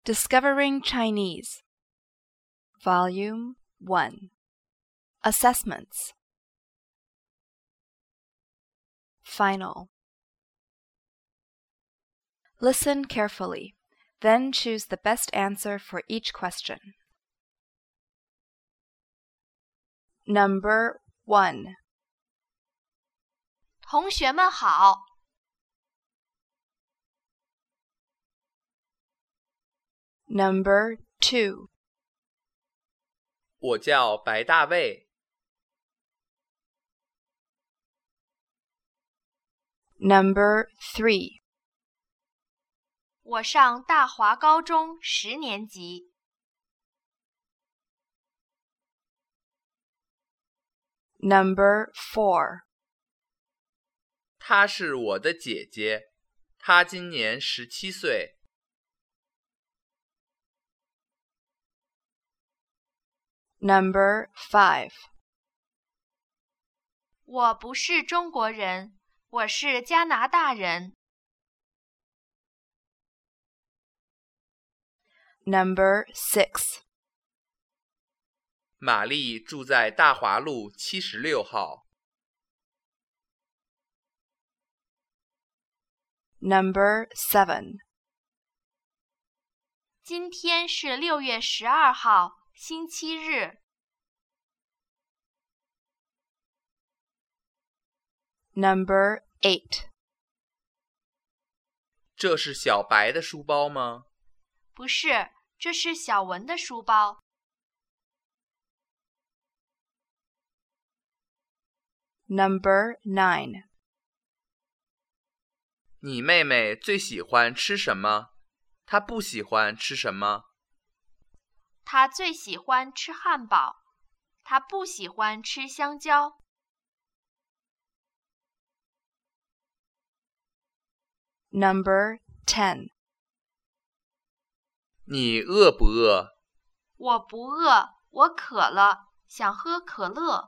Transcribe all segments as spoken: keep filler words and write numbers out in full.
Discovering Chinese Volume one Assessments Final Listen carefully, then choose the best answer for each question. Number one. 同学们好。 Number two. 我叫白大卫。 Number three. 我上大华高中十年级。 Number four. 她是我的姐姐，她今年十七岁。 Number five. 我不是中国人，我是加拿大人。 Number six. 玛丽住在大华路七十六号。 Number seven. 今天是六月十二号，星期日。 Number eight. 这是小白的书包吗？ 不是，这是小文的书包。 Number nine. 你妹妹最喜欢吃什么？她不喜欢吃什么？ 她最喜欢吃汉堡，她不喜欢吃香蕉。 Number ten. 你饿不饿？ 我不饿，我渴了，想喝可乐。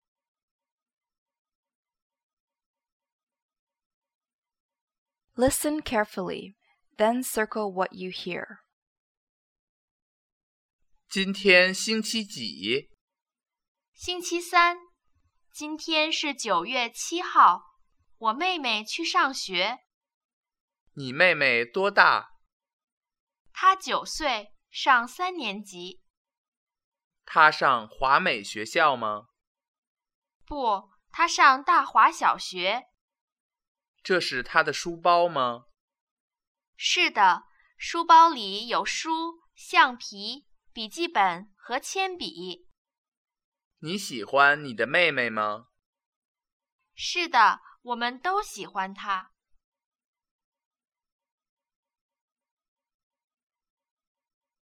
Listen carefully, then circle what you hear. 今天星期几？ 星期三。今天是九月七号，我妹妹去上学。 你妹妹多大？ 她九岁，上三年级。 她上华美学校吗？ 不，她上大华小学。 这是她的书包吗？ 是的，书包里有书、橡皮、笔记本和铅笔。 你喜欢你的妹妹吗？ 是的，我们都喜欢她。